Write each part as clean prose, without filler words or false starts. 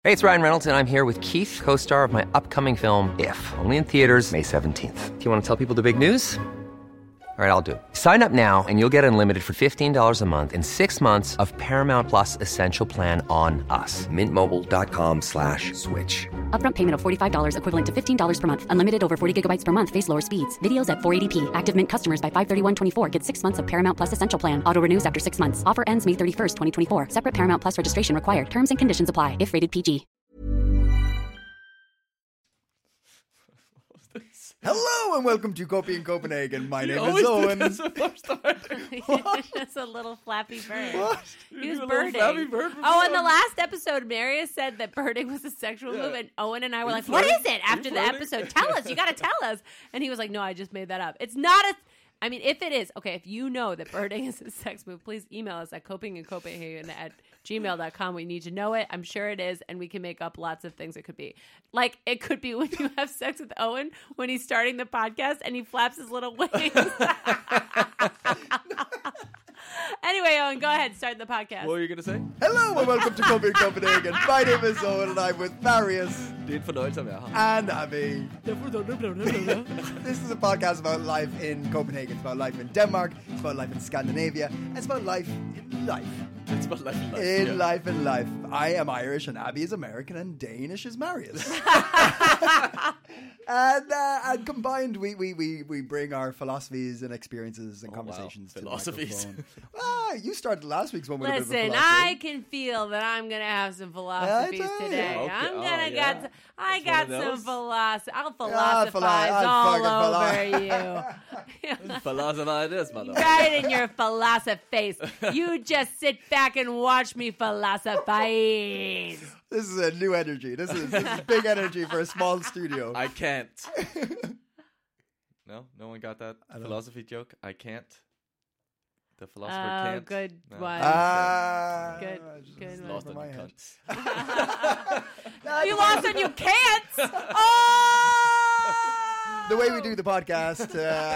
Hey, it's Ryan Reynolds, and I'm here with Keith, co-star of my upcoming film, If, only in theaters May 17th. Do you want to tell people the big news? All right, I'll do it. Sign up now and you'll get unlimited for $15 a month and 6 months of Paramount Plus Essential Plan on us. MintMobile.com/switch. Upfront payment of $45 equivalent to $15 per month. Unlimited over 40 gigabytes per month. Face lower speeds. Videos at 480p. Active Mint customers by 531.24 get 6 months of Paramount Plus Essential Plan. Auto renews after 6 months. Offer ends May 31st, 2024. Separate Paramount Plus registration required. Terms and conditions apply if rated PG. Hello and welcome to Copy in Copenhagen. My name is Owen. That's a little flappy bird. What? He was A little birding. flappy bird from Oh, in the sun. last episode, Marius said that birding was a sexual move, and Owen and I were you like, "What is flirting? it?" After the flirting? episode, tell us. You got to tell us. And he was like, "No, I just made that up. It's not a." I mean, if it is, okay, if you know that birding is a sex move, please email us at copingincopenhagen@gmail.com. We need to know it. I'm sure it is, and we can make up lots of things it could be. Like, it could be when you have sex with Owen when he's starting the podcast and he flaps his little wings. Anyway, Owen, go ahead. Start the podcast. What were you going to say? Hello and welcome to Copy in Copenhagen. My name is Owen and I'm with Marius Det er en fornøjelse at være her. and Abby. This is a podcast about life in Copenhagen. It's about life in Denmark. It's about life in Scandinavia. It's about life in life. It's about life. In life in life. I am Irish and Abby is American and Danish is Marius. And combined, we bring our philosophies and experiences and conversations to the Philosophies. microphone. You started last week's one with a bit of a Listen, philosophy. I can feel that I'm gonna have some philosophies I do. today. Okay. I'm Oh, gonna yeah. get. I That's got one of some those. philosophy. I'll I'll philosophize all fucking over you. Philosopher it is, mother. Right in your philosophy face. You just sit back and watch me philosophize. This is a new energy. This is big energy for a small studio. I can't. No one got that philosophy joke. I can't. The philosopher Oh, can't. good No. one. Good just one. Lost over on my you head. cunts. You lost and you can't. Oh! The way we do the podcast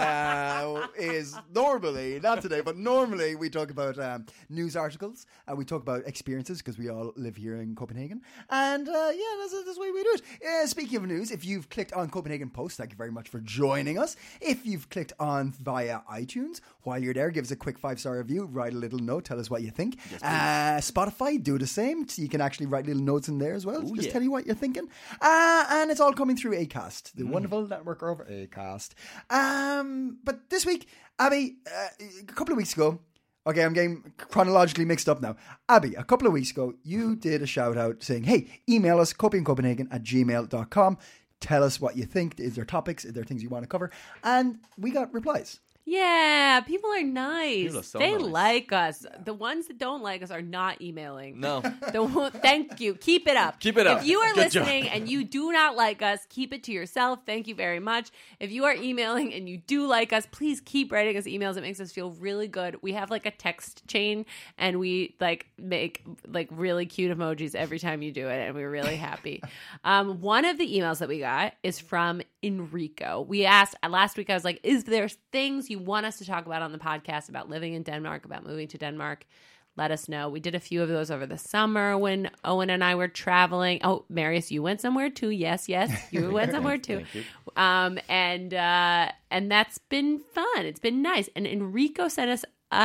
is normally, not today, but normally we talk about news articles and we talk about experiences because we all live here in Copenhagen. And that's the way we do it. Speaking of news, if you've clicked on Copenhagen Post, thank you very much for joining us. If you've clicked on via iTunes, while you're there, give us a quick 5-star review, write a little note, tell us what you think. Spotify, do the same. So you can actually write little notes in there as well. Just tell you what you're thinking. And it's all coming through Acast, the wonderful network over Acast. But this week, Abby, a couple of weeks ago, okay, I'm getting chronologically mixed up now. Abby, a couple of weeks ago, you did a shout out saying, hey, email us, copyincopenhagen@gmail.com. Tell us what you think. Is there topics? Is there things you want to cover? And we got replies. Yeah, people are nice. People are so they nice. like us. The ones that don't like us are not emailing. No. Thank you. Keep it up. Keep it up. If you are Good listening job. and you do not like us, keep it to yourself. Thank you very much. If you are emailing and you do like us, please keep writing us emails. It makes us feel really good. We have like a text chain and we make really cute emojis every time you do it, and we're really happy. One of the emails that we got is from Enrico. We asked last week, I was like, is there things you want us to talk about on the podcast about living in Denmark, about moving to Denmark? Let us know. We did a few of those over the summer when Owen and I were traveling. Oh, Marius, you went somewhere too? Yes, you went somewhere too. Thank you. And that's been fun. It's been nice. And Enrico sent us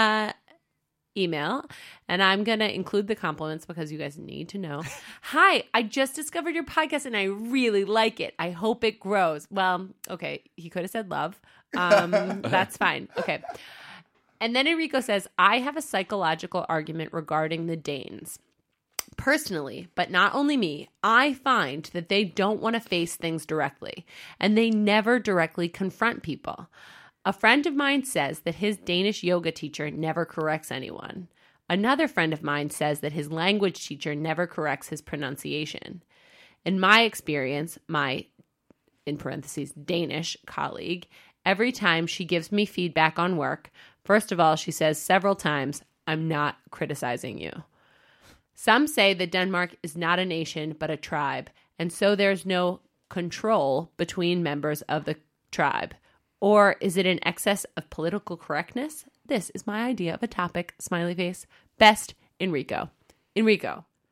email, and I'm going to include the compliments because you guys need to know. Hi, I just discovered your podcast and I really like it. I hope it grows. Well, okay, he could have said love. That's fine. Okay. And then Enrico says, I have a psychological argument regarding the Danes. Personally, but not only me, I find that they don't want to face things directly, and they never directly confront people. A friend of mine says that his Danish yoga teacher never corrects anyone. Another friend of mine says that his language teacher never corrects his pronunciation. In my experience, my, in parentheses, Danish colleague, every time she gives me feedback on work, first of all, she says several times, I'm not criticizing you. Some say that Denmark is not a nation, but a tribe, and so there's no control between members of the tribe. Or is it an excess of political correctness? This is my idea of a topic, smiley face. Best, Enrico. Enrico,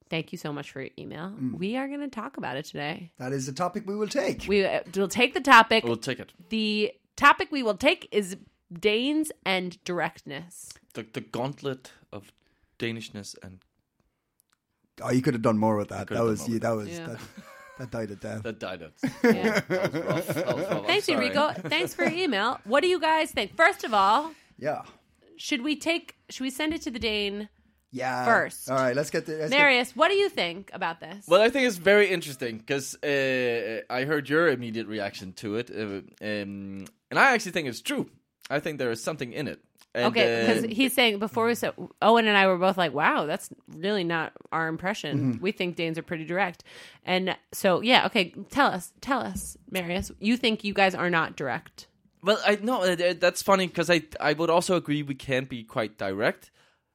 thank you so much for your email. We are going to talk about it today. That is the topic we will take. We'll take the topic. We'll take it. The topic we will take is Danes and directness. The gauntlet of Danishness and Oh, you could have done more with that. That was that died at death. that died. Yeah. That was rough. I'm Thanks, sorry. Enrico. Thanks for your email. What do you guys think? First of all, Yeah. should we send it to the Dane? Yeah. First. All right, let's get the Marius, what do you think about this? Well, I think it's very interesting because I heard your immediate reaction to it, and I actually think it's true. I think there is something in it. And, Okay, because he's saying before we said Owen and I were both like, "Wow, that's really not our impression. We think Danes are pretty direct." And so, yeah, okay, tell us, Marius. You think you guys are not direct? Well, that's funny because I would also agree we can be quite direct.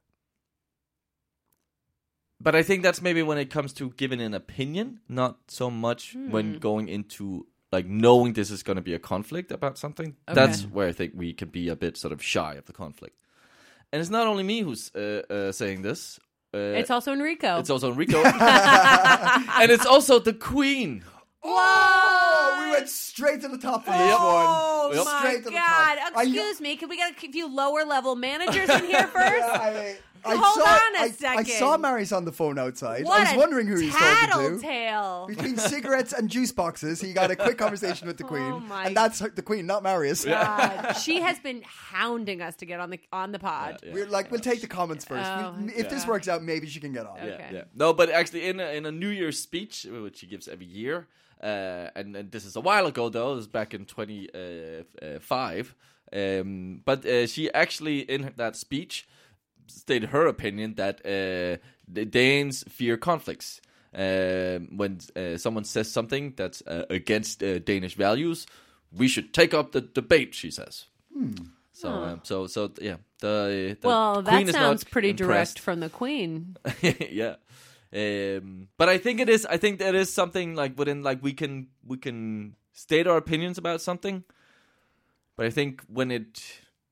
But I think that's maybe when it comes to giving an opinion, not so much when going into like knowing this is going to be a conflict about something. Okay. That's where I think we can be a bit sort of shy of the conflict. And it's not only me who's saying this. It's also Enrico. It's also Enrico. And it's also the Queen. Oh, we went straight to the top of this one. Oh Yep. my Straight to the God! top. Excuse me, can we get a few lower level managers in here first? Hold on a I second. saw Marius on the phone outside. What I was wondering who he was talking to. tattletale! Between cigarettes and juice boxes, he got a quick conversation with the Queen. Oh my And that's the Queen, not Marius. God. She has been hounding us to get on the pod. We're like, we'll take the comments first. Oh, If this works out, maybe she can get on. Okay. Yeah. No, but actually, in a New Year's speech, which she gives every year, and this is a while ago though, this was back in 2005. But she actually, in that speech, stated her opinion that the Danes fear conflicts. When someone says something that's against Danish values, we should take up the debate. She says. So yeah. The Well, Queen that is sounds not pretty impressed. direct from the Queen. Yeah. But I think it is. I think that is something like within like we can state our opinions about something. But I think when it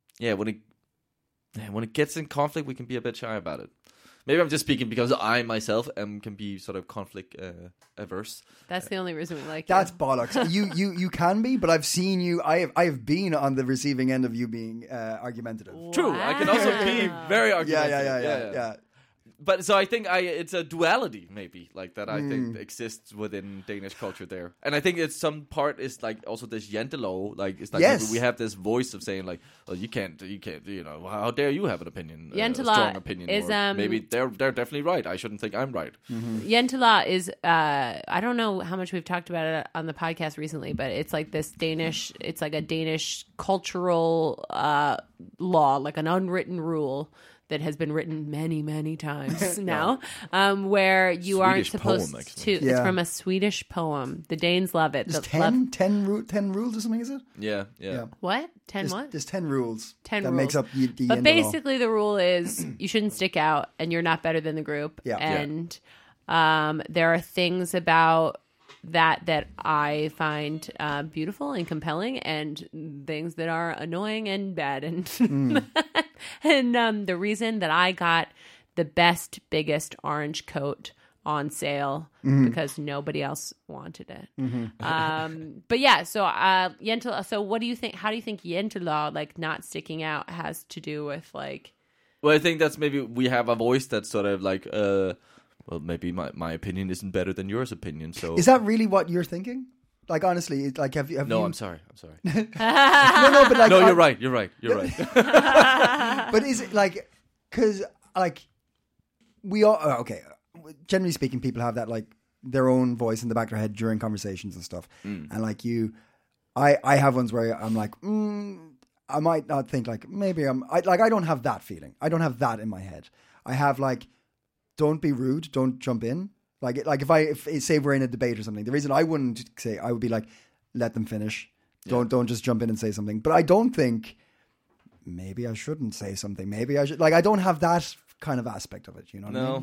gets in conflict, we can be a bit shy about it. Maybe I'm just speaking because I myself can be sort of conflict averse. That's the only reason we like That's you. bollocks. You can be, but I've seen you. I have been on the receiving end of you being argumentative. True, I can also be very argumentative. Yeah. But so I think it's a duality maybe like that I think exists within Danish culture there, and I think it's some part is like also this jantelov, like it's like Yes. we have this voice of saying like, oh, you can't, how dare you have an opinion, a Jantelov strong opinion, is, or maybe they're definitely right. I shouldn't think I'm right. Yentala is, I don't know how much we've talked about it on the podcast recently, but it's like this Danish, it's like a Danish cultural law, like an unwritten rule that has been written many, many times now, where you aren't Swedish supposed poem, to. actually. It's Yeah. from a Swedish poem. The Danes love it. There's Love- 10 rules or something, is it? Yeah. what? 10 what? There's 10 rules 10 that rules. makes up the But end of law. basically, the rule is you shouldn't stick out, and you're not better than the group. Yeah. And there are things about that I find beautiful and compelling, and things that are annoying and bad. And and the reason that I got the best, biggest orange coat on sale because nobody else wanted it. But yeah, so Yentala. So what do you think? How do you think Yentala, like not sticking out, has to do with like? Well, I think that's maybe we have a voice that's sort of like, well, maybe my opinion isn't better than yours opinion. So Is that really what you're thinking? Like, honestly, it's like, have you... no, you... I'm sorry. No, but like... No, you're right. You're right. But is it like... Because, like, we all... okay, generally speaking, people have that, like, their own voice in the back of their head during conversations and stuff. And, like, I have ones where I'm like, I might not think, like, maybe I don't have that feeling. I don't have that in my head. I have, like, don't be rude, don't jump in. Like if say we're in a debate or something, the reason I wouldn't say, I would be like, let them finish. Don't just jump in and say something. But I don't think maybe I shouldn't say something. Maybe I should. Like, I don't have that kind of aspect of it. You know what I mean?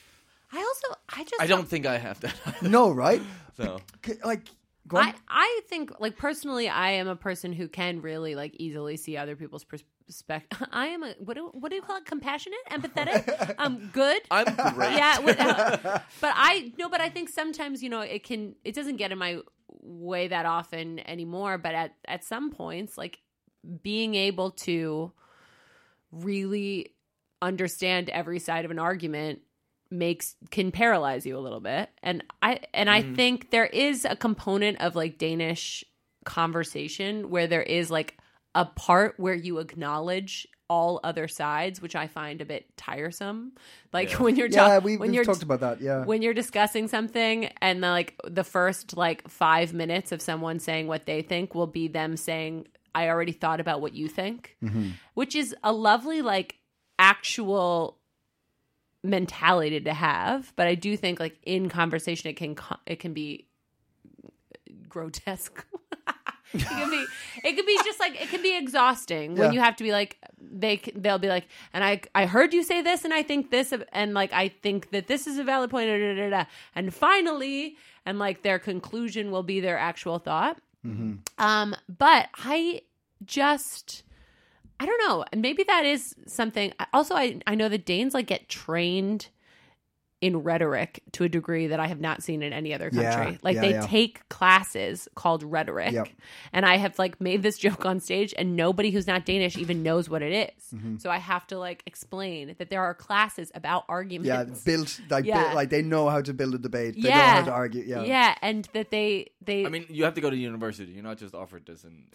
I don't think I have that. No, right? No. Like, go on. I think, like, personally, I am a person who can really, like, easily see other people's I am a what do you call it? Compassionate, empathetic, good. I'm great. Yeah, but I think sometimes it doesn't get in my way that often anymore. But at some points, like being able to really understand every side of an argument can paralyze you a little bit. And I think there is a component of like Danish conversation where there is like a part where you acknowledge all other sides, which I find a bit tiresome. Like when you're we've talked about that. Yeah, when you're discussing something and the first 5 minutes of someone saying what they think will be them saying, "I already thought about what you think," which is a lovely actual mentality to have. But I do think in conversation it can be grotesque. It could be just it can be exhausting when you have to be they'll be like, and I heard you say this and I think this, and I think that this is a valid point, and finally, and their conclusion will be their actual thought. But I don't know, and maybe that is something. Also, I know that Danes get trained in rhetoric to a degree that I have not seen in any other country. They take classes called rhetoric. And I have made this joke on stage and nobody who's not Danish even knows what it is. So I have to explain that there are classes about arguments. Yeah, built they know how to build a debate. They know how to argue. Yeah. Yeah, and that they I mean, you have to go to university. You're not just offered this in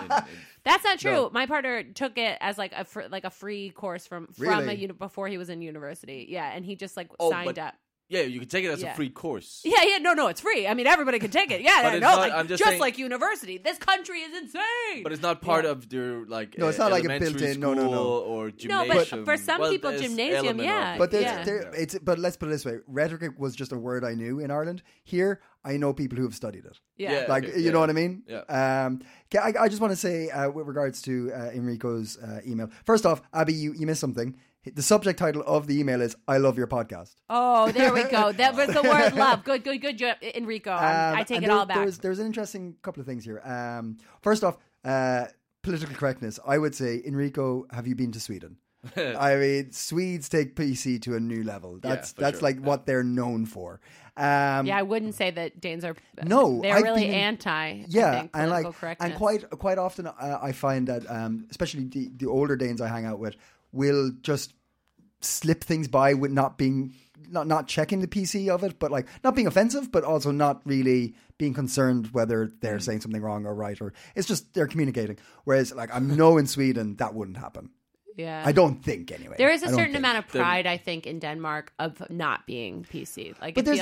That's not true. No. My partner took it as a free course from before he was in university. Yeah, and he just signed up. Yeah, you can take it as a free course. Yeah, no, it's free. I mean, everybody can take it. Yeah, but I'm just saying, like university. This country is insane. But it's not part of their no, it's not like a built-in. No, or gymnasium. No, but for some people, gymnasium, yeah. But but let's put it this way: rhetoric was just a word I knew in Ireland. Here, I know people who have studied it. Yeah, you know what I mean? Yeah. I just want to say with regards to Enrico's email. First off, Abby, you missed something. The subject title of the email is "I love your podcast." Oh, there we go. That was the word "love." Good, Enrico. I take it all back. There's an interesting couple of things here. First off, political correctness. I would say, Enrico, have you been to Sweden? I mean, Swedes take PC to a new level. That's what they're known for. I wouldn't say that Danes are. No, they're really anti. Yeah, I think, political correctness. And quite often I find that, especially the older Danes I hang out with, will just slip things by with not checking the PC of it, but not being offensive, but also not really being concerned whether they're saying something wrong or right, or it's just they're communicating. Whereas I know in Sweden that wouldn't happen. Yeah, I don't think anyway. There is a certain amount of pride, I think, in Denmark of not being PC. But there's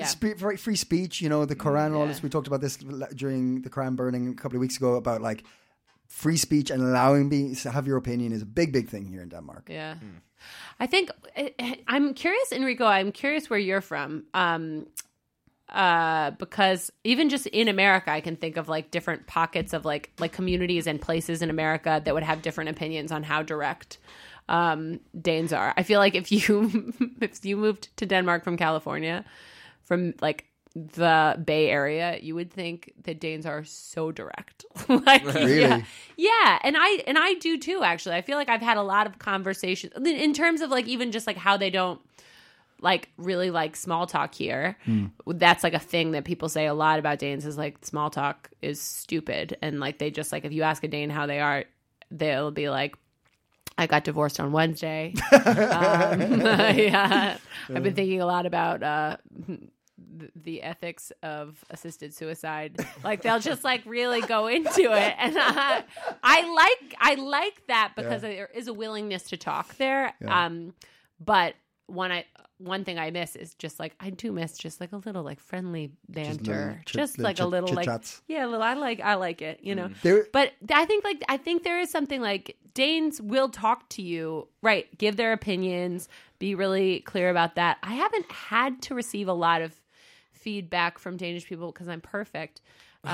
free speech. You know, the Quran and all this. We talked about this during the Quran burning a couple of weeks ago about free speech and allowing to have your opinion is a big thing here in Denmark. Yeah. I think I'm curious, Enrico. I'm curious where you're from. Because even just in America, I can think of different pockets of like communities and places in America that would have different opinions on how direct Danes are. I feel like if you moved to Denmark from California, from the Bay Area, you would think that Danes are so direct. Really? Yeah, and I do too. Actually, I feel like I've had a lot of conversations in terms of even just how they don't really small talk here. That's a thing that people say a lot about Danes is small talk is stupid, and they just if you ask a Dane how they are, they'll be like, I got divorced on Wednesday. Yeah, I've been thinking a lot about the ethics of assisted suicide. They'll just really go into it, and I like that because there is a willingness to talk there. But one thing I miss is just I do miss just a little friendly banter, just a little chit-chats. Yeah, a little. I like it, you know. But I think there is something Danes will talk to you, right? Give their opinions, be really clear about that. I haven't had to receive a lot of feedback from Danish people because I'm perfect. But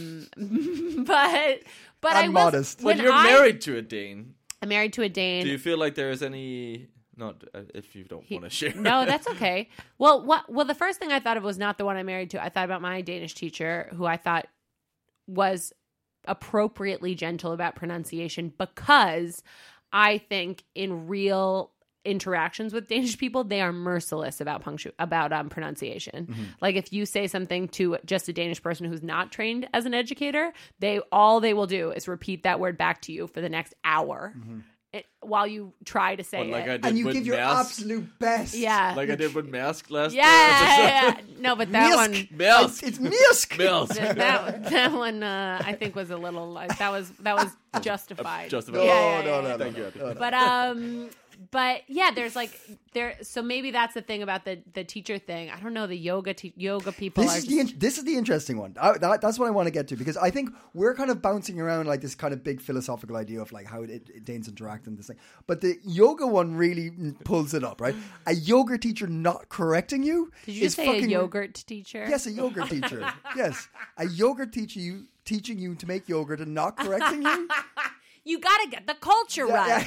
I'm modest. When you're married to a Dane. I'm married to a Dane. Do you feel like there is any? Not if you don't want to share. No, that's okay. Well, the first thing I thought of was not the one I'm married to. I thought about my Danish teacher, who I thought was appropriately gentle about pronunciation, because I think in real interactions with Danish people, they are merciless about pronunciation. Like if you say something to just a Danish person who's not trained as an educator, they will do is repeat that word back to you for the next hour. While you try to say Like I it. did And you with give your Maersk. absolute best. Yeah. Like I did with Maersk last Yeah. No, but that one... Maersk. It's Maersk. Maersk. That one, I think, was a little... that was justified. Justified. No. Thank you. But yeah, there's like so maybe that's the thing about the teacher thing. I don't know, the yoga people This is the interesting one. That's what I want to get to, because I think we're kind of bouncing around like this kind of big philosophical idea of like how Danes interact and this thing. But the yoga one really pulls it up, right? A yoga teacher not correcting you. Did you is say fucking, a yogurt teacher? Yes, a yogurt teacher. Yes, a yogurt teacher teaching you to make yogurt and not correcting you. You gotta get the culture right.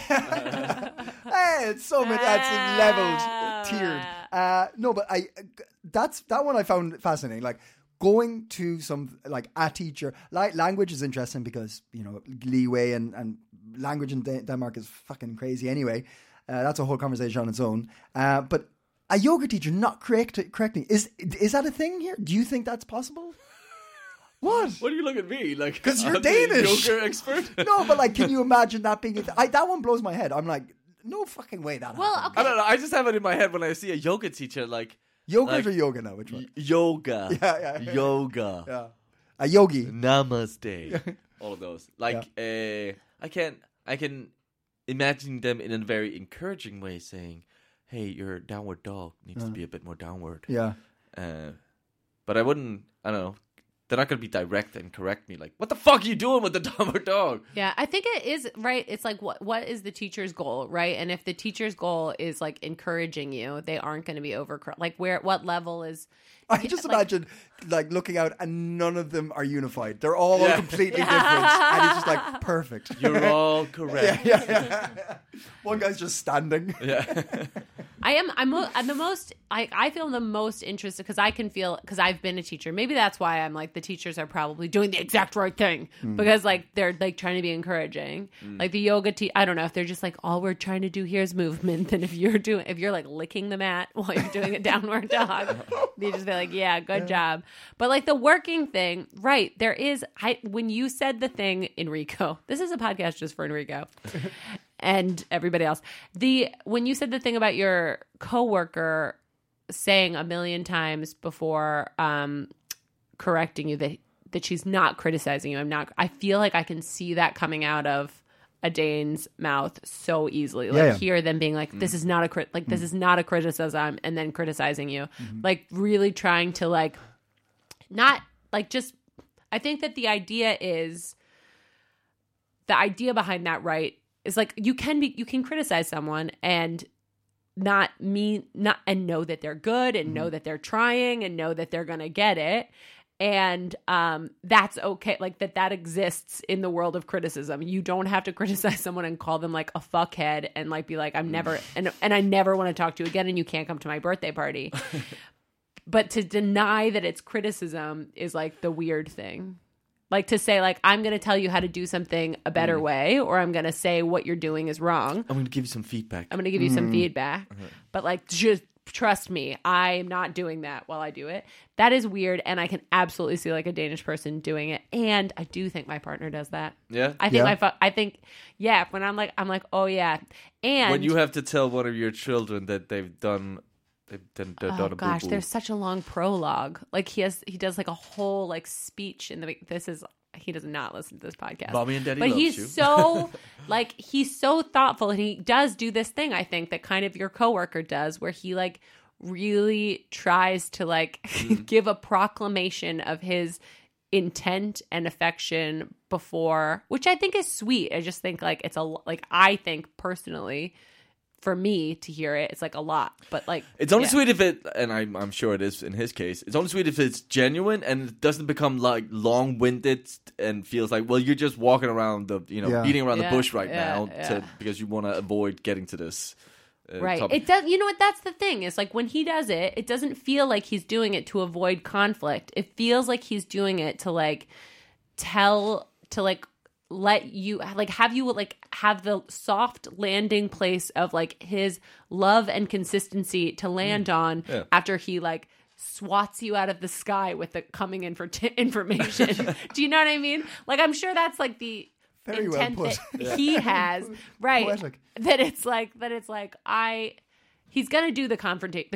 Hey, it's so many. That's leveled, tiered. No, but that one I found fascinating. Like going to some like a teacher. Like language is interesting because leeway and language in Denmark is fucking crazy. Anyway, that's a whole conversation on its own. But a yoga teacher not correcting is that a thing here? Do you think that's possible? What? What do you look at me like? Because you're I'm the Danish. yoga expert. No, but like, can you imagine that being? That one blows my head. I'm like, no fucking way that. Well, happened. okay. I don't know. I just have it in my head when I see a yoga teacher, like Yogurt or yoga now? Which one? yoga, Yeah. yoga, Yeah. A yogi. namaste, all of those. Like, I can imagine them in a very encouraging way, saying, "Hey, your downward dog needs to be a bit more downward." Yeah. But I wouldn't. I don't know. They're not going to be direct and correct me. Like, what the fuck are you doing with the downward dog? Yeah, I think it is, right? It's like, what is the teacher's goal, right? And if the teacher's goal is like encouraging you, they aren't going to be what level is... I just imagine like looking out and none of them are unified. They're all completely different. And it's just like, perfect. You're all correct. Yeah. One guy's just standing. Yeah. I'm the most, I feel the most interested because I've been a teacher. Maybe that's why I'm like, the teachers are probably doing the exact right thing because like they're like trying to be encouraging. Like the yoga I don't know if they're just like, all we're trying to do here is movement. And if you're like licking the mat while you're doing a downward dog, they just be like, yeah, good job. But like the working thing, right? There is, when you said the thing, Enrico, this is a podcast just for Enrico. And everybody else. When you said the thing about your coworker saying a million times before correcting you that she's not criticizing you, I feel like I can see that coming out of a Dane's mouth so easily. Like hear them being like, this is not a this is not a criticism, and then criticizing you. Like really trying to like not like just I think that the idea behind that, right? It's like you can criticize someone and not know that they're good and know that they're trying and know that they're gonna get it, and that's okay. Like that exists in the world of criticism. You don't have to criticize someone and call them like a fuckhead and like be like I'm never and I never want to talk to you again and you can't come to my birthday party. But to deny that it's criticism is like the weird thing. Like to say like, I'm going to tell you how to do something a better way, or I'm going to say what you're doing is wrong. I'm going to give you some feedback. But like, just trust me, I'm not doing that while I do it. That is weird. And I can absolutely see like a Danish person doing it. And I do think my partner does that. Yeah. I think, when I'm like, oh yeah. And when you have to tell one of your children that they've done oh gosh, there's such a long prologue. Like he does like a whole like speech in he does not listen to this podcast. Mommy and Daddy but loves he's you. so like he's so thoughtful, and he does do this thing I think that kind of your coworker does, where he like really tries to like give a proclamation of his intent and affection before, which I think is sweet. I just think like I think personally, for me to hear it, it's like a lot, but like it's only sweet if it, and I'm sure it is in his case. It's only sweet if it's genuine and it doesn't become like long-winded and feels like, well, you're just walking around beating around the bush right now because you want to avoid getting to this. Right. Topic. It does. You know what? That's the thing. It's like when he does it, it doesn't feel like he's doing it to avoid conflict. It feels like he's doing it to like tell to like let you like have you like have the soft landing place of like his love and consistency to land on after he like swats you out of the sky with the coming in for information. Do you know what I mean? Like, I'm sure that's like the Very intent well put. that he has, right? Poetic. That it's like he's gonna do the confrontation.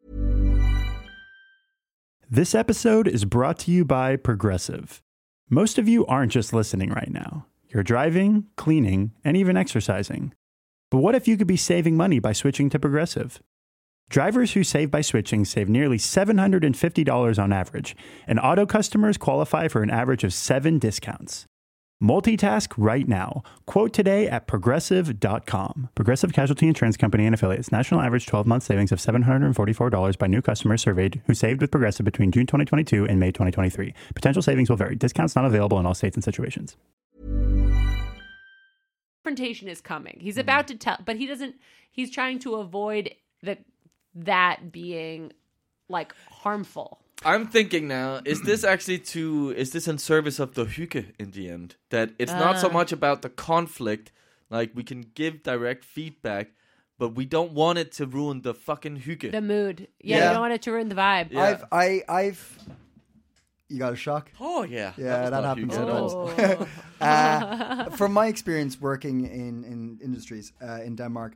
This episode is brought to you by Progressive. Most of you aren't just listening right now. You're driving, cleaning, and even exercising. But what if you could be saving money by switching to Progressive? Drivers who save by switching save nearly $750 on average, and auto customers qualify for an average of 7 discounts. Multitask right now. Quote today at Progressive.com. Progressive Casualty Insurance Company and Affiliates. National average 12-month savings of $744 by new customers surveyed who saved with Progressive between June 2022 and May 2023. Potential savings will vary. Discounts not available in all states and situations. Confrontation is coming. He's about to tell, but he doesn't. He's trying to avoid that being like harmful. I'm thinking now, is this in service of the hygge in the end? That it's not so much about the conflict, like we can give direct feedback, but we don't want it to ruin the fucking hygge. The mood. Yeah, you don't want it to ruin the vibe. Yeah. I've you got a shock? Oh, yeah. Yeah, was that not happens hygge at all. sometimes. From my experience working in industries in Denmark,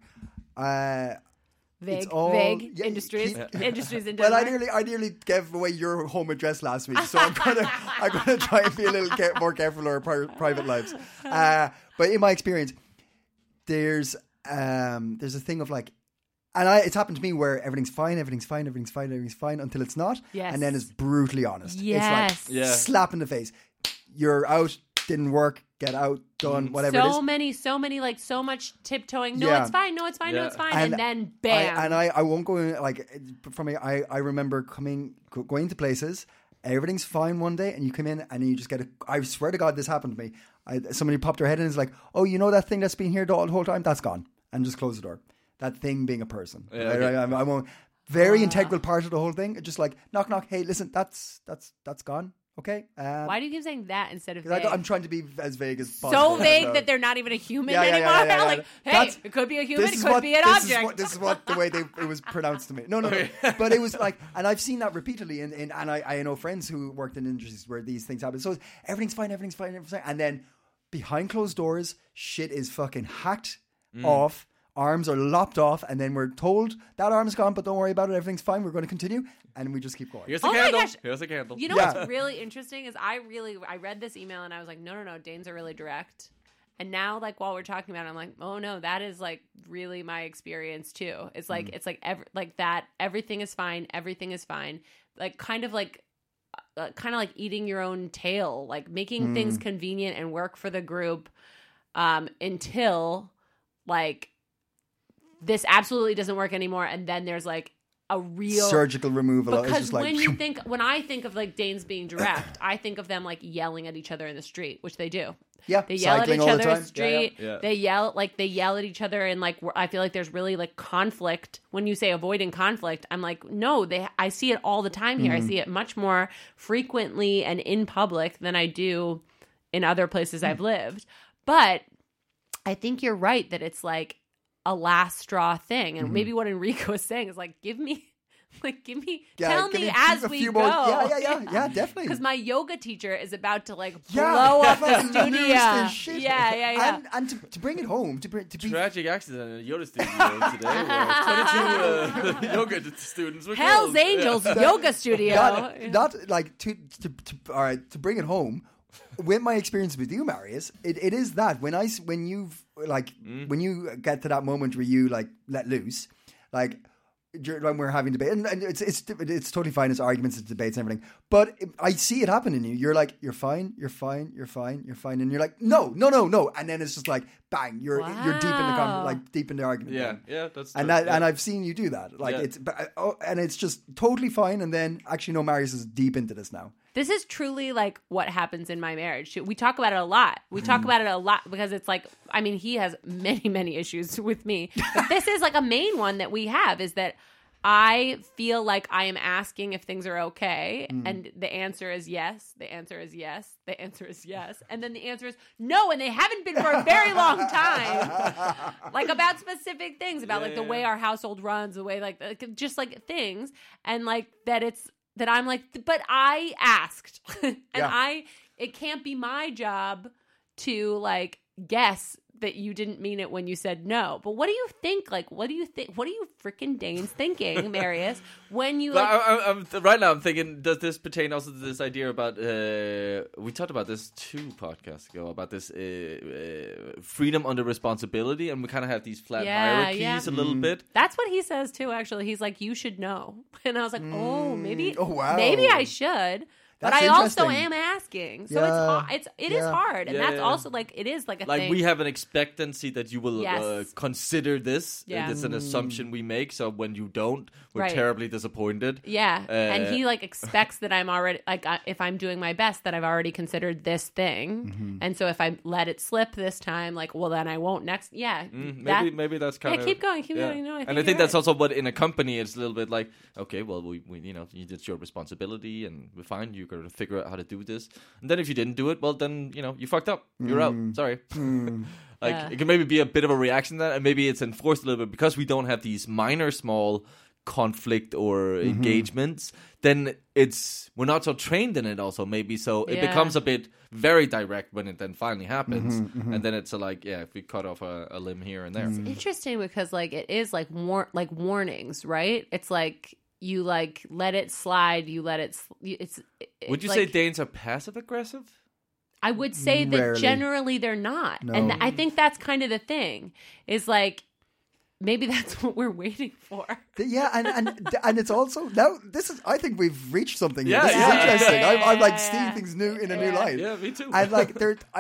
Vague, it's all, vague industries. Industries in Well, Denmark. I nearly gave away your home address last week, so I'm gonna try and be a little more careful of our private lives. But in my experience, there's a thing of like, and it's happened to me where everything's fine until it's not, Yes. and then it's brutally honest. Yes. It's like slap in the face. You're out, didn't work, get out, done, whatever it is. So many, like so much tiptoeing. No, Yeah. it's fine. No, it's fine. No, it's fine. And then I bam. won't go in, like, for me, I remember going to places, everything's fine one day, and you come in and you just get I swear to God, this happened to me. Somebody popped their head in and is like, oh, you know that thing that's been here the whole time? That's gone. And just close the door. That thing being a person. Yeah, okay. I won't. Very integral part of the whole thing. Just like, knock, knock. Hey, listen, that's gone. Okay. Why do you keep saying that instead of 'cause vague? I'm trying to be as vague as possible. So vague that they're not even a human anymore. Yeah. Like, hey, it could be a human, it could be an object. This is what the way it was pronounced to me. No. But it was like, and I've seen that repeatedly, and I know friends who worked in industries where these things happen. So everything's fine, and then behind closed doors, shit is fucking hacked off. Arms are lopped off, and then we're told that arm's gone, but don't worry about it. Everything's fine. We're going to continue, and we just keep going. Here's a Oh my candle. gosh. Here's a candle. You know Yeah. what's really interesting is I read this email and I was like, no, Danes are really direct. And now, like, while we're talking about it, I'm like, oh no, that is like really my experience too. It's like everything is fine. Everything is fine. Like kind of like eating your own tail, like making things convenient and work for the group until like this absolutely doesn't work anymore. And then there's like a real surgical removal. It's because just like, when I think of like Danes being direct, I think of them like yelling at each other in the street, which they do. yeah, They yell at cycling each all other the in time. the street. Yeah. They yell at each other, and like I feel like there's really like conflict. When you say avoiding conflict, I'm like, no, I see it all the time here. I see it much more frequently and in public than I do in other places I've lived. But I think you're right that it's like a last straw thing, and maybe what Enrico is saying is like, tell me as we go. Yeah, definitely. Because my yoga teacher is about to like Yeah, blow up the fucking studio. lose their shit. Yeah. And to bring it home, to be Tragic accident in a yoga studio today where 22 yoga students were Hell's killed. Angels yoga studio. not like to all right, to bring it home. With my experience with you, Marius, it is that when you get to that moment where you like let loose, like when we're having debate, and it's totally fine. It's arguments, it's debates, and everything. But I see it happen in you. You're like, you're fine, and you're like, no, and then it's just like, bang, you're deep in the argument. Yeah, that's And true. and I've seen you do that. Like it's just totally fine. And then actually, no, Marius is deep into this now. This is truly like what happens in my marriage. We talk about it a lot. We talk about it a lot because it's like, I mean, he has many, many issues with me. But this is like a main one that we have is that I feel like I am asking if things are okay, and the answer is yes. The answer is yes. The answer is yes. And then the answer is no, and they haven't been for a very long time. Like about specific things, about like the way our household runs, the way like just like things, and like that I'm like, but I asked, and it can't be my job to like guess that you didn't mean it when you said no. But what do you think? Like, what do you freaking Danes thinking, Marius, when you like... I'm right now I'm thinking, does this pertain also to this idea about, we talked about this 2 podcasts ago, about this freedom under responsibility, and we kind of have these flat hierarchies a little bit. That's what he says too, actually. He's like, you should know. And I was like, maybe I should. But That's I also interesting. am asking, so it is hard, and that's also like it is like a like thing. we have an expectancy that you will consider this. Yeah. It's an assumption we make. So when you don't, we're Right. terribly disappointed. Yeah, and he like expects that I'm already like if I'm doing my best that I've already considered this thing, and so if I let it slip this time, like well then I won't next. Yeah, Maybe that's kind of keep going. No, I think that's also what in a company it's a little bit like. Okay, well we it's your responsibility, and we're fine. You got to figure out how to do this, and then if you didn't do it, well then you fucked up. You're out. Sorry. It can maybe be a bit of a reaction to that, and maybe it's enforced a little bit because we don't have these minor small conflict or engagements. Then we're not so trained in it. Also, maybe so it becomes a bit very direct when it then finally happens, and then it's if we cut off a limb here and there. It's interesting because like it is like warnings, right? It's like. You like let it slide. You let it. Would you like, say Danes are passive aggressive? I would say that Rarely. generally they're not, No. and I think that's kind of the thing. Is like maybe that's what we're waiting for. Yeah, and it's also now. This is. I think we've reached something. Yeah, This is yeah, interesting. yeah, I'm like yeah, seeing yeah. things new in a new light. Yeah, me too. And like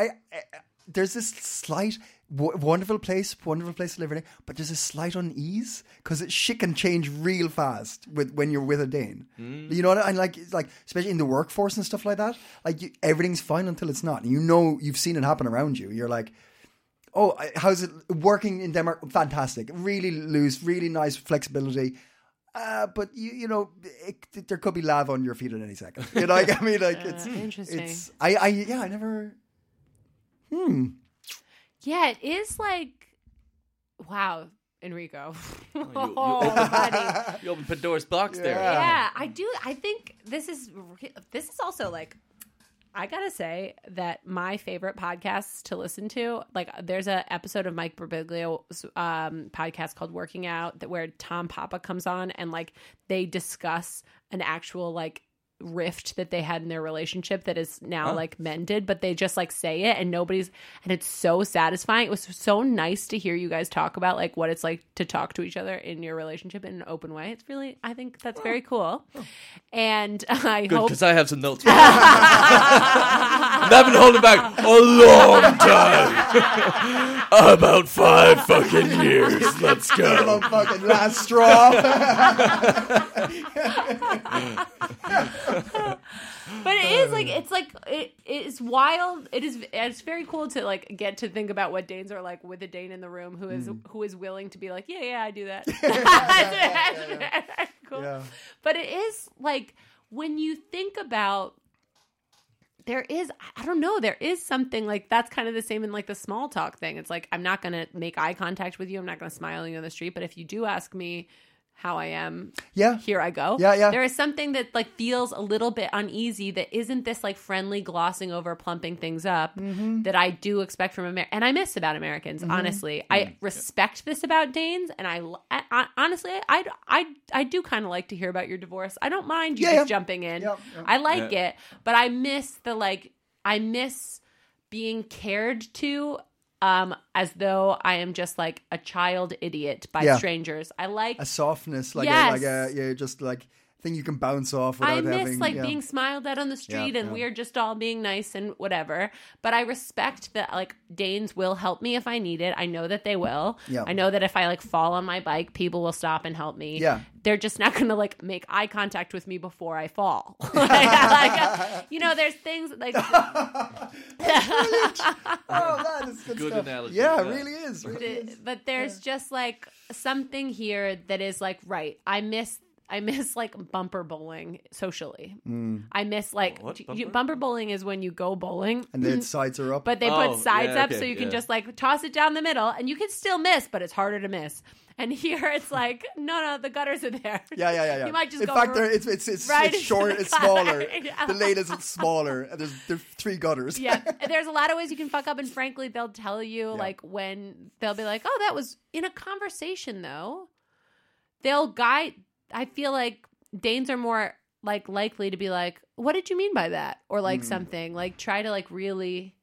there's this slight wonderful place to live in, but there's a slight unease because shit can change real fast when you're with a Dane. You know what? And like especially in the workforce and stuff like that, like everything's fine until it's not. You've seen it happen around you. You're like, oh, how's it working in Denmark? Fantastic, really loose, really nice flexibility. But there could be lava on your feet at any second. You know, like, I mean, like it's Interesting. It's I never. Yeah, it is like, wow, Enrico. You open Pandora's box there. Yeah, I do. I think this is also like, I gotta say that my favorite podcasts to listen to, like there's an episode of Mike Birbiglio's podcast called Working Out where Tom Papa comes on and like they discuss an actual like rift that they had in their relationship that is now like mended, but they just like say it and it's so satisfying. It was so nice to hear you guys talk about like what it's like to talk to each other in your relationship in an open way. It's really, I think that's very cool. And I Good, hope because I have some notes. And I've been holding back a long time. About 5 fucking years. Let's go. Fucking last straw. But it is like it is wild. It's very cool to like get to think about what Danes are like with a Dane in the room who is willing to be like, yeah, I do that. That's cool. Yeah. But it is like when you think about there is something like that's kind of the same in like the small talk thing. It's like I'm not going to make eye contact with you. I'm not going to smile at you on the street. But if you do ask me how I am, here I go. Yeah. There is something that like feels a little bit uneasy that isn't this like friendly glossing over, plumping things up that I do expect from America. And I miss about Americans, honestly. I respect this about Danes, and I honestly, I do kind of like to hear about your divorce. I don't mind you just jumping in. Yeah. I like it, but I miss I miss being cared to as though I am just like a child idiot by strangers. I like A softness, like Yes. you're just like thing you can bounce off without I miss having like being smiled at on the street and we're just all being nice and whatever. But I respect that like Danes will help me if I need it. I know that they will. Yeah. I know that if I like fall on my bike, people will stop and help me. Yeah. They're just not going to like make eye contact with me before I fall. Like, you know, there's things like that is good Good stuff. analogy. Yeah, it Yeah. really is. Really is. but there's just like something here that is like right. I miss like bumper bowling socially. I miss like What, bumper? bumper? Bowling is when you go bowling And the sides are up. but they Oh, put sides yeah, up okay, so you can yeah. just like toss it down the middle and you can still miss, but it's harder to miss. And here it's like no, the gutters are there. Yeah. You might just In go fact, r- it's right it's into short, the it's gutter. smaller. Yeah. The lane is smaller. And there's 3 gutters. Yeah, there's a lot of ways you can fuck up, and frankly, they'll tell you like when they'll be like, "Oh, that was in a conversation." Though they'll guide. I feel like Danes are more like likely to be like, "What did you mean by that?" or like something like try to like really.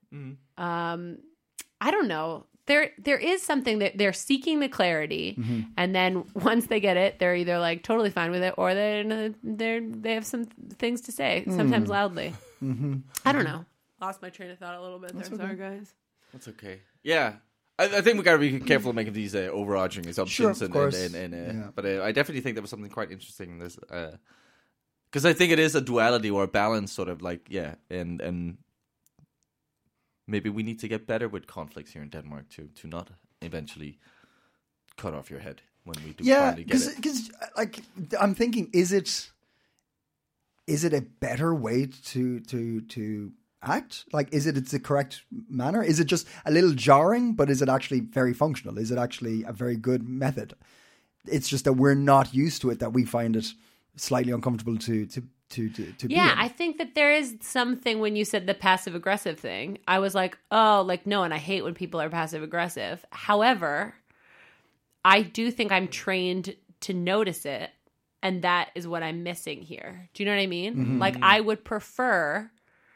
I don't know. There is something that they're seeking the clarity, and then once they get it, they're either like totally fine with it, or they have some things to say, sometimes loudly. I don't know. Lost my train of thought a little bit there. Sorry, guys. That's okay. Yeah. I think we got to be careful making these overarching assumptions. Sure, of course. But I definitely think there was something quite interesting in this. Because I think it is a duality or a balance, sort of like, and maybe we need to get better with conflicts here in Denmark to not eventually cut off your head when we do finally get it. because like I'm thinking, is it a better way to act? Like, is it the correct manner? Is it just a little jarring, but is it actually very functional? Is it actually a very good method? It's just that we're not used to it, that we find it slightly uncomfortable to be Yeah, in. I think that there is something when you said the passive aggressive thing. I was like, oh, like no, and I hate when people are passive aggressive. However, I do think I'm trained to notice it, and that is what I'm missing here. Do you know what I mean? Like I would prefer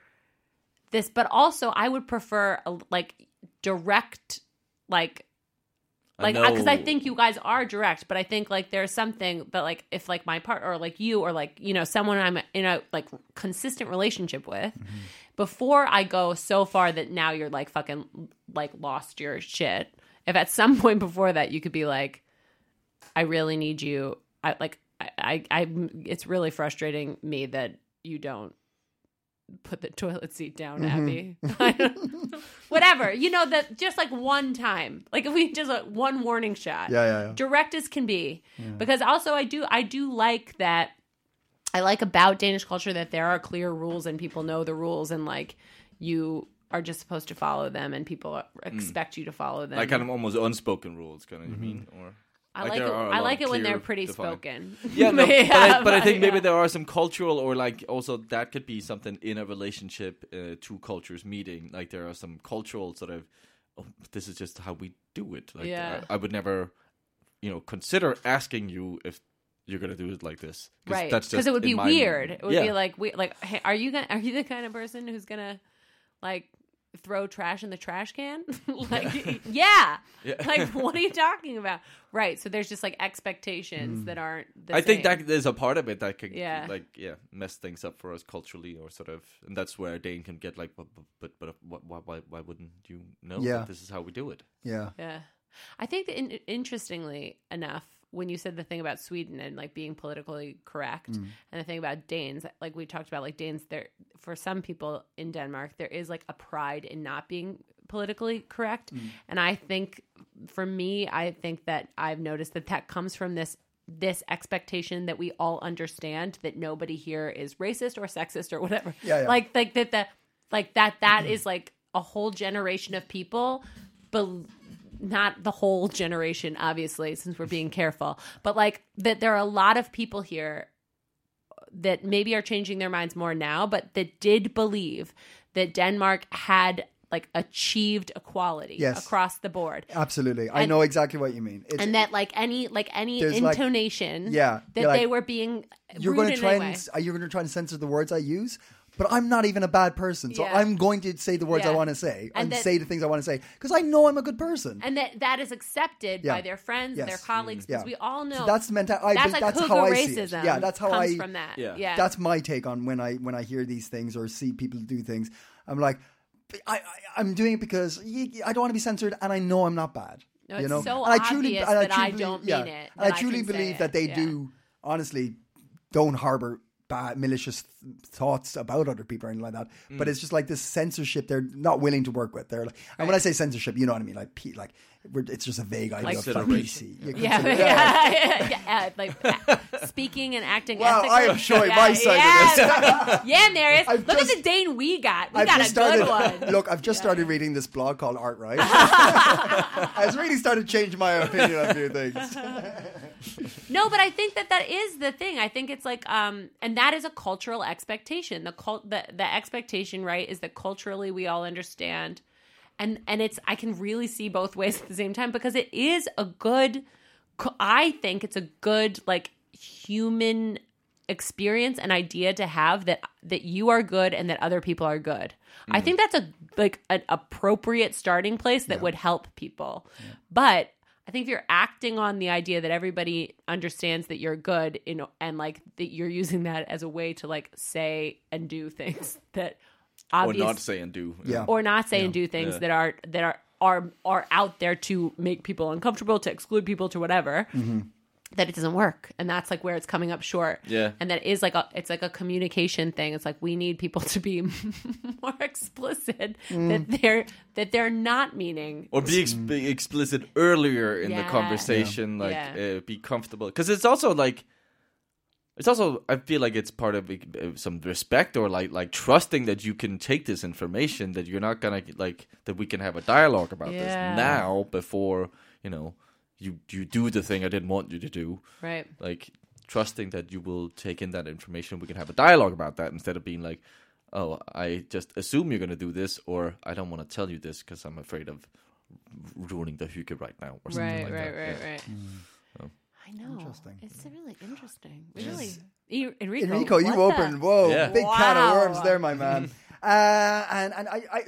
this, but also I would prefer a, like direct, like because I think you guys are direct, but I think like there's something that like if like my partner or like you or like you know someone I'm in a like consistent relationship with, before I go so far that now you're like fucking like lost your shit. If at some point before that you could be like, I really need you. I it's really frustrating me that you don't put the toilet seat down, Abby. Whatever, you know, that just like one time, like if we just like one warning shot, Yeah. direct as can be. Because also I do like that. I like about Danish culture that there are clear rules and people know the rules, and like you are just supposed to follow them, and people expect you to follow them. Like kind of almost unspoken rules, kind of, you mean? Or I like like it. there are a I lot like of it when clear they're pretty defined- spoken. Yeah, no, but I think maybe yeah. there are some cultural or like also that could be something in a relationship, two cultures meeting. Like there are some cultural sort of, oh, this is just how we do it. Like Yeah. I would never, consider asking you if you're gonna do it like this, Right, That's because just it would be in my- weird. It would Yeah. be like, hey, are you the kind of person who's gonna like throw trash in the trash can? Like, yeah. Like, what are you talking about? Right. So there's just like expectations that aren't. The I think same. that there's a part of it that could Yeah. mess things up for us culturally, or sort of, and that's where Dane can get like, but why wouldn't you know Yeah. that this is how we do it? Yeah. Yeah. I think that interestingly enough, when you said the thing about Sweden and like being politically correct, and the thing about Danes, like we talked about, like Danes, there for some people in Denmark, there is like a pride in not being politically correct, and I think for me, I think that I've noticed that comes from this expectation that we all understand that nobody here is racist or sexist or whatever. Yeah. Like that is like a whole generation of people, but not the whole generation, obviously, since we're being careful, but like that there are a lot of people here that maybe are changing their minds more now, but that did believe that Denmark had like achieved equality across the board. Absolutely. I know exactly what you mean. And that like any There's, like- intonation Yeah, that you're they like, were being you're rude going to in try any way. and censor the words I use, but I'm not even a bad person. So Yeah. I'm going to say the words I Yeah. want to say and that- say the things I want to say because I know I'm a good person. And that is accepted Yeah. by their friends, Yes. their colleagues, because we all know So that's the mentality. that's like that's Hooga how I see it. racism. Yeah, that's how comes I. from that. Yeah. Yeah, That's my take on when I hear these things or see people do things. I'm like, I'm doing it because I don't want to be censored, and I know I'm not bad. No, you it's know, so and obvious and that I believe- don't yeah. mean it, And I that I truly can say believe it. that they Yeah. do honestly don't harbor bad malicious thoughts about other people or anything like that. But it's just like this censorship they're not willing to work with. They're like, and when I say censorship, you know what I mean, like it's just a vague idea of like Consideration. PC. yeah. Like speaking and acting. Wow, ethically. I am showing my side of this. Yeah, Marius. I've Look just- at the Dane we got. We I've got just a good started. one. Look, I've just started reading this blog called Art Right. I've really started changing my opinion on a few things. No, but I think that is the thing. I think it's like, and that is a cultural expectation. The expectation, right, is that culturally we all understand, and it's I can really see both ways at the same time because it is a good. I think it's a good like human experience and idea to have that you are good and that other people are good. I think that's an appropriate starting place that would help people, but. I think if you're acting on the idea that everybody understands that you're good, and like that you're using that as a way to like say and do things that Or obvious, not say and do. Yeah. or not say and do things that are out there to make people uncomfortable, to exclude people, to whatever. That it doesn't work, and that's like where it's coming up short. Yeah. And that is like it's like a communication thing. It's like we need people to be more explicit that they're not meaning. Or be explicit earlier in the Yeah. conversation, like Yeah. be comfortable. Because it's also like, I feel like it's part of some respect or like trusting that you can take this information, that you're not gonna like that we can have a dialogue about this Yeah. now before you do the thing I didn't want you to do. Right. Like trusting that you will take in that information, we can have a dialogue about that instead of being like, oh, I just assume you're going to do this, or I don't want to tell you this because I'm afraid of ruining the hygge right now, or something like that. Right. So. I know. Interesting. It's really interesting. Really. Enrico, Enrico, you what the- opened. Whoa, Yeah. big can of Wow. worms there, my man. And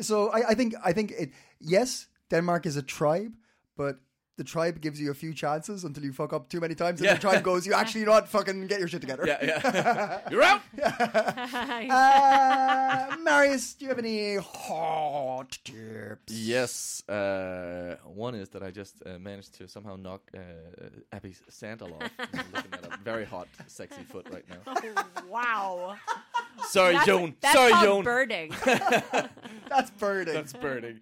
I think it. Yes, Denmark is a tribe, but. The tribe gives you a few chances until you fuck up too many times, and the tribe goes, "You actually, not fucking get your shit together." Yeah. You're out. Marius, do you have any hot tips? Yes. One is that I just managed to somehow knock Abby's sandal off. I'm looking at a very hot, sexy foot right now. Oh, wow. Sorry, Joan. That's Sorry, called Joan. birding. That's birding. That's burning.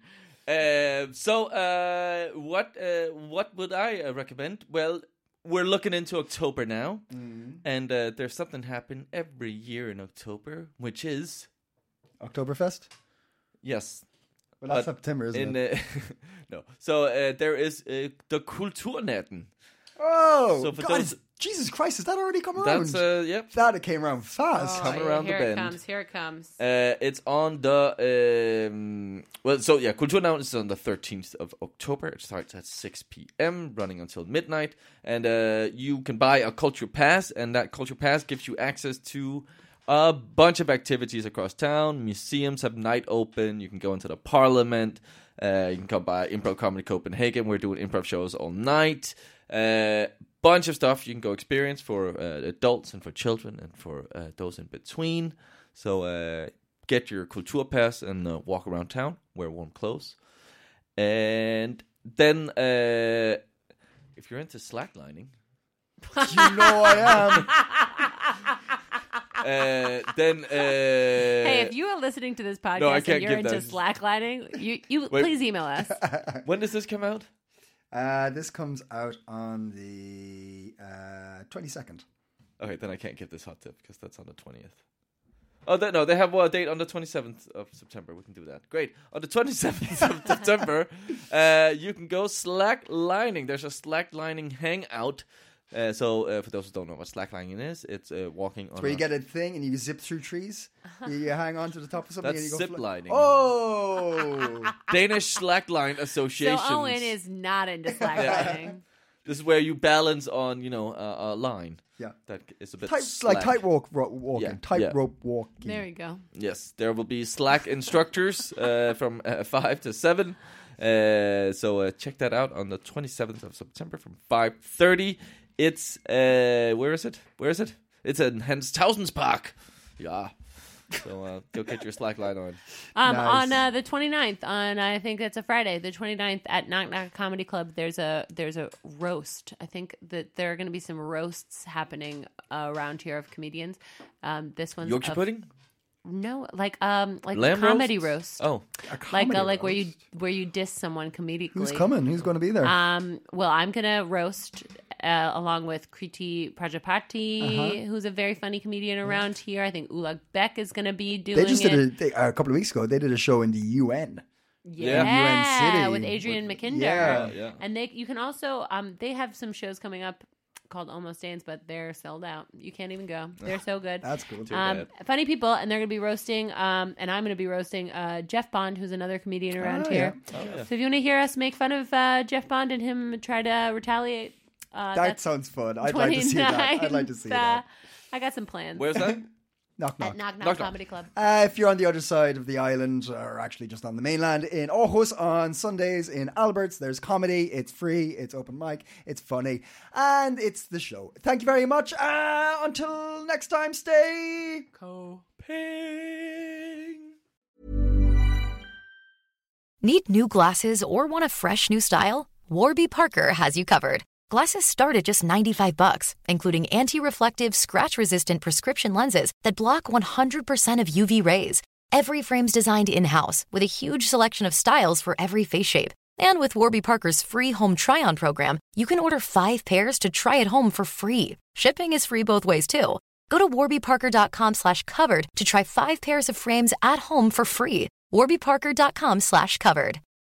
What would I recommend? Well, we're looking into October now, and there's something happen every year in October, which is Oktoberfest. yes, Well, that's September, isn't it? no. So there is the Kulturnatten. Oh, So for God, those- Jesus Christ, has that already come around? That's yep. That it came around fast. Coming around the here bend. it comes. Here it comes. It's on the Kulturnatten is on the 13th of October. It starts at 6 p.m. running until midnight, and you can buy a culture pass, and that culture pass gives you access to a bunch of activities across town. Museums have night open. You can go into the Parliament. You can come by Improv Comedy Copenhagen. We're doing improv shows all night. Bunch of stuff you can go experience for adults and for children and for those in between. So get your Kulturpass and walk around town, wear warm clothes. And then if you're into slacklining, You know I am. then Hey, if you are listening to this podcast No, I and can't you're give into that. slacklining, you Wait. please email us. when does this come out? This comes out on the 22nd. Okay, then I can't give this hot tip because that's on the 20th. Oh, no, they have a date on the 27th of September. We can do that. Great. On the 27th of September, you can go slacklining. There's a slacklining hangout. So for those who don't know what slacklining is, it's walking on Where you get a thing and you zip through trees. You hang on to the top of something That's and you go ziplining. Oh! Danish Slackline Association. So Owen is not into slacklining. This is where you balance on, a line. Yeah. That is a bit Like slack. tightrope walking. Yeah, Tightrope walking. There you go. Yes, there will be Slack instructors from 5 to 7. So check that out on the 27th of September from 5:30. It's where is it? It's in Hans Tausens Park. Yeah. So go get your Slack line on. On the 29th, I think it's a Friday, the 29th at Knock Knock Comedy Club, there's a roast. I think that there are going to be some roasts happening around here of comedians. This one's Yorkshire pudding? No, like Lamb comedy roasts? roast. Oh, Like where you diss someone comedically. Who's coming? Who's going to be there? Well, I'm gonna roast along with Kriti Prajapati, who's a very funny comedian around here. I think Ulak Beck is gonna be doing They just it. did a couple of weeks ago. They did a show in the UN. Yeah, UN City. with Adrian McKinder. Yeah. And you can also they have some shows coming up called Almost Danes, but they're sold out. You can't even go. They're so good. That's cool. Funny people, and they're going to be roasting, and I'm going to be roasting Jeff Bond, who's another comedian around here. Yeah. So if you want to hear us make fun of Jeff Bond and him try to retaliate, That sounds fun. I'd like to see that. I got some plans. where's that? Knock knock. At Knock Knock Knock Knock. Comedy Club. If you're on the other side of the island, or actually just on the mainland, in Aarhus on Sundays, in Alberts, there's comedy. It's free. It's open mic. It's funny. And it's the show. Thank you very much. Until next time, stay Coping. Need new glasses or want a fresh new style? Warby Parker has you covered. Glasses start at just $95, including anti-reflective, scratch-resistant prescription lenses that block 100% of UV rays. Every frame's designed in-house with a huge selection of styles for every face shape. And with Warby Parker's free home try-on program, you can order 5 pairs to try at home for free. Shipping is free both ways, too. Go to warbyparker.com/covered to try 5 pairs of frames at home for free. warbyparker.com/covered.